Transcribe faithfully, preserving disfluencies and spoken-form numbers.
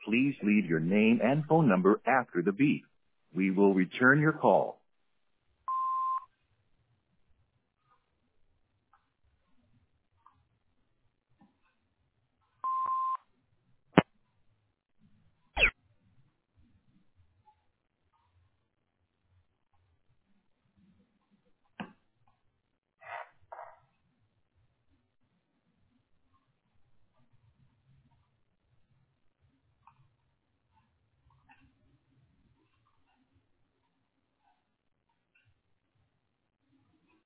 please leave your name and phone number after the beep. We will return your call.